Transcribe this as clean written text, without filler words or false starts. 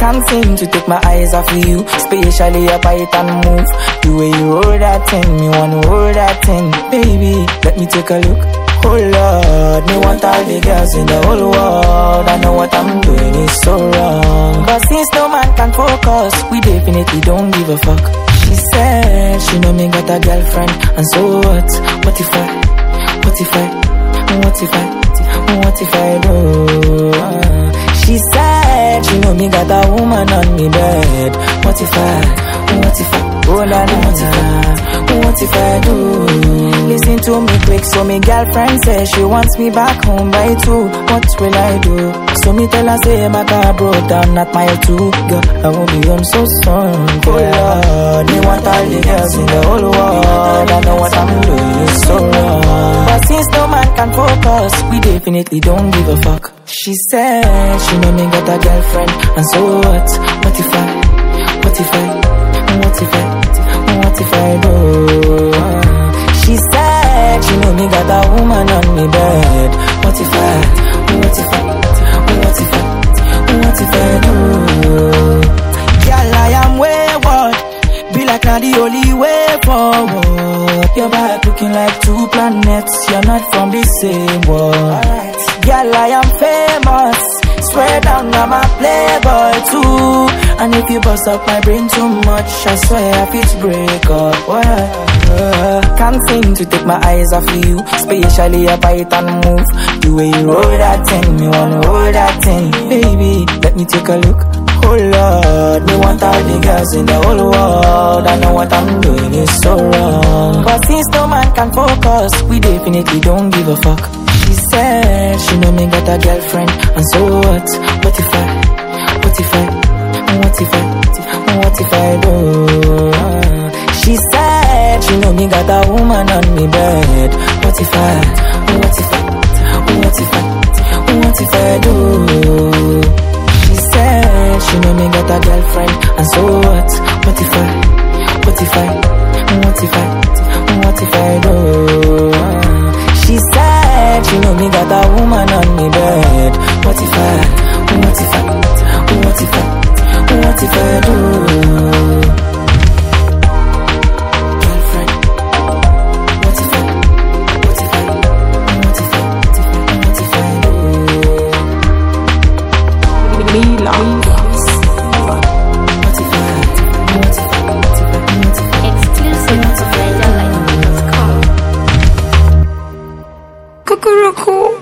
Can't seem to take my eyes off of you, especially your bite and move. The way you hold that thing, me wanna hold that thing. Baby, let me take a look. Oh Lord, me want all the girls in the whole world. I know what I'm doing is so wrong, but since no man can focus, we definitely don't give a fuck. She said she know me got a girlfriend, and so what? What if I do? She said she know me got a woman on me bed. What if I, oh la la la, what if I do? Listen to me quick, so me girlfriend says she wants me back home by 2. What will I do? So me tell her say my car broke down at mile 2. Girl, I won't be home so soon. Oh Lord, me want all the girls in the whole world. I know what I'm doing is so wrong, but since no man can focus, we definitely don't give a fuck. She said she know me got a girlfriend, and so what? What if I do? She said she know me got a woman on me bed. What if I do? Girl, I am wayward, be like not the only way forward. Your back looking like 2 planets, you're not from the same world. Girl, I am famous, swear down I'm a playboy too. And if you bust up my brain too much, I swear I fit break up. Can't seem to take my eyes off of you, especially your bite and move. The way you roll that thing, me wanna hold that thing. Baby, let me take a look. Oh Lord, me want all the girls in the whole world. I know what I'm doing is so wrong, but since no man can focus, we definitely don't give a fuck. She said she know me got a girlfriend, and so what? What if I do? She said she know me got a woman on me bed. What if I do? She said she know me got a girlfriend, and so what? What if I do? She said she know me got a woman on me bed. What if I do? Cuckoo.